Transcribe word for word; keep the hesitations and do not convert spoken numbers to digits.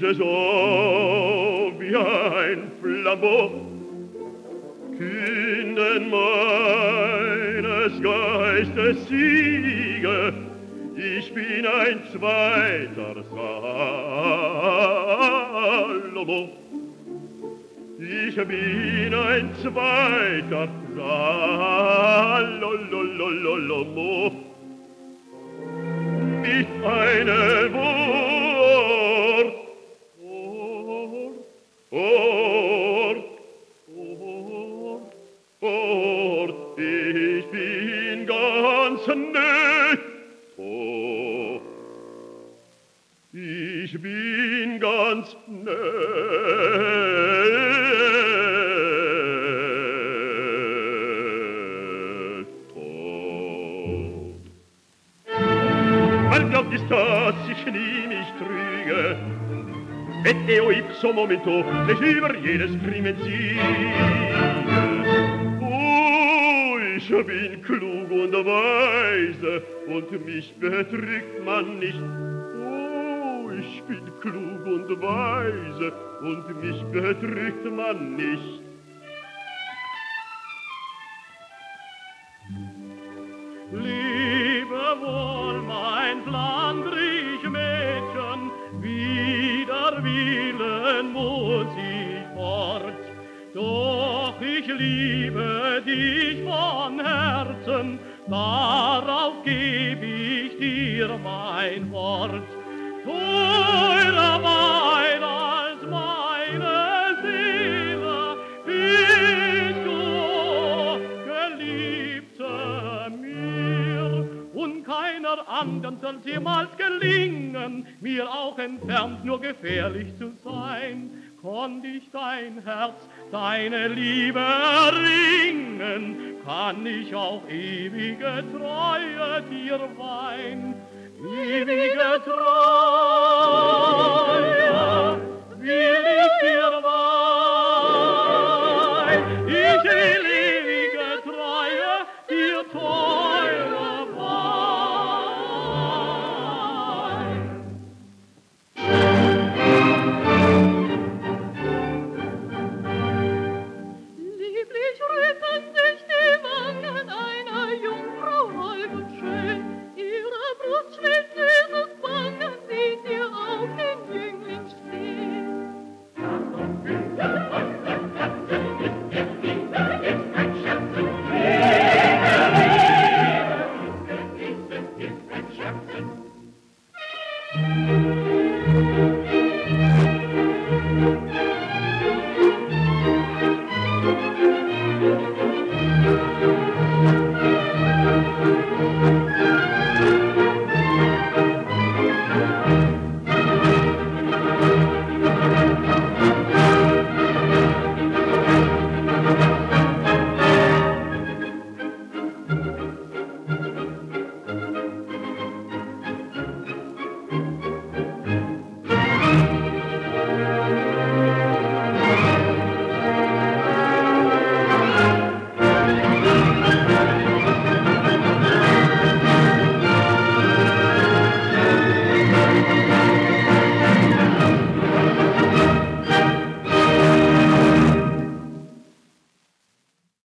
so wie ein Flambeau, kühnen meines Geistes Siege, ich bin ein zweiter Salomo. Ich bin ein zweiter Salomo. Mit einem Wort, Wort, Wort, Wort, ich bin ganz netto. Ich bin ganz netto. Man glaubt es, dass ich nie mich trüge, et eo ipso momento sich über jedes Krimen siege. Oh, ich bin klug und weise und mich betrügt man nicht. Oh, ich bin klug und weise und mich betrügt man nicht. Liebe wohl, mein Flandrich Mädchen, wider Willen muss ich fort. Doch ich liebe dich von Herzen, darauf geb ich dir mein Wort. Teurer Wein als meine Seele bist du, Geliebte mir, und keiner anderen soll's jemals gelingen, mir auch entfernt nur gefährlich zu sein. Konnt ich dein Herz, deine Liebe erringen, kann ich auch ewige Treue dir weihen, ewige Treue.